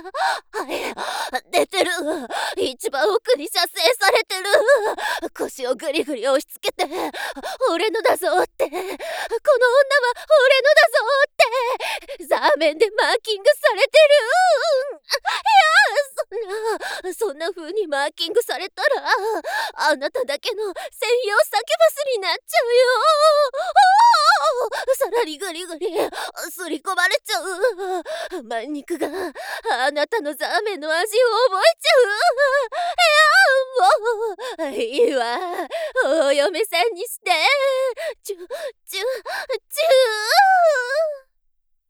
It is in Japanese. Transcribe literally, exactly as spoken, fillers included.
はい、出てる。一番奥に射精されてる。腰をぐりぐり押し付けて、俺のだぞって、この女は俺のだぞって、ザーメンでマーキングされてる。いや、そんな、そんな風にマーキングされたら、あなただけの専用サキュバスになっちゃうよ。さらにぐりぐりすり込まれちゃう。マン肉があなたのザーメンの味を覚えちゃう。